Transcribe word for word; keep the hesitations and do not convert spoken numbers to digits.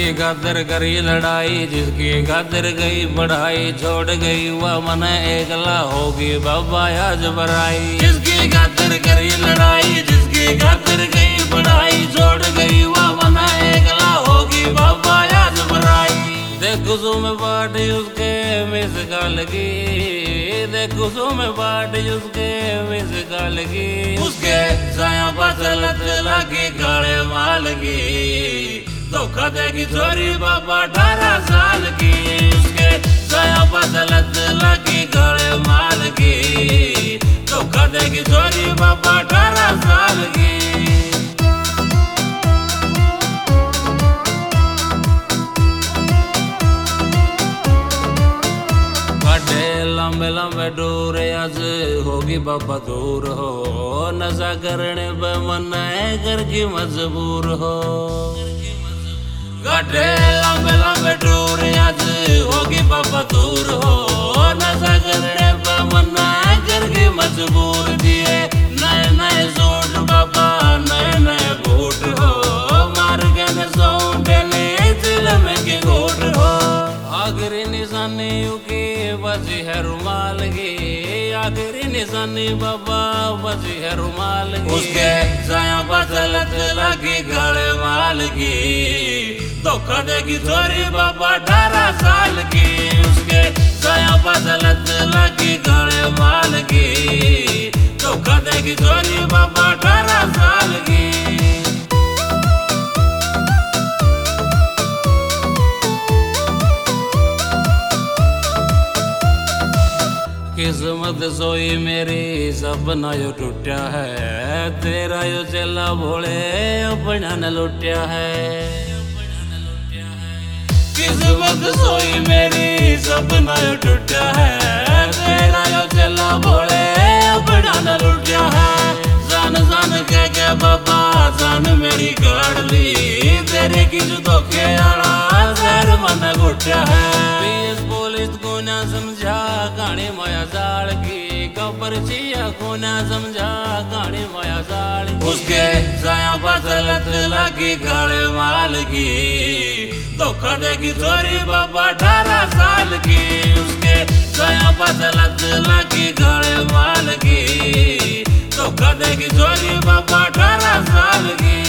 जिसकी खातिर करी लड़ाई, जिसकी खातिर गई बढ़ाई, छोड़ गई वह मन एकला होगी बाबा आज बराई। जिसकी खातिर करी लड़ाई, जिसकी खातिर गई बढ़ाई, छोड़ गई वह मन एकला होगी बाबा आज बराई। देखो सो में बाट उसके मिस का लगी, देखो सो में बाट उसके मिस का लगी। उसके साया बसलत लगी गाड़े माल की, धोखा देगी छोरी बाबा अठारह साल की। उसके साया बसलत लगी गाड़े माल की, धोखा देगी छोरी बाबा अठारह साल की। लंबे लंबे डोर आज होगी बाबा दूर हो, नशा करने पे मन घर की मजबूर हो। घाटे लंबे लंबे डोर आज होगी बाबा दूर हो, नशा करने पे मन घर की मजबूर दिए। नए नए सूट बाबा नए नए बूट हो, मार के न सौंटे ने दिल में की घोट हो। आखिरी निशानी की बजी है रुमाल की, आखिरी निशानी बाबा बजी है रुमाल की। उसके साया बसलत लगी गले माल की, धोखा देगी छोरी बाबा अठारह साल की। उसके साया बसलत लगी गले माल की, धोखा देगी छोरी बाबा अठारह साल की। किस्मत सोई मेरी सपना यो टूटा है, तेरा यो चेला भोले अपना न लुटिया है। किस्मत सोई मेरी सपना यो टूटा है, तेरा यो चेला भोले अपना न लुटिया है। जान जान के के बाबा जान मेरी गाड़ ली, तेरे की जो धोखे आला जहर मन घुटिया है। पीएस पुलिस को ना समझा कहानी माया जाल की, कबर चिया को ना समझा कहानी माया जाल की। उसके साया बसलत लगी गाड़े माल की, धोखा देगी छोरी बाबा अठारह साल की। उसके साया बसलत लगी गाड़े माल की, धोखा देगी छोरी बाबा अठारह साल की।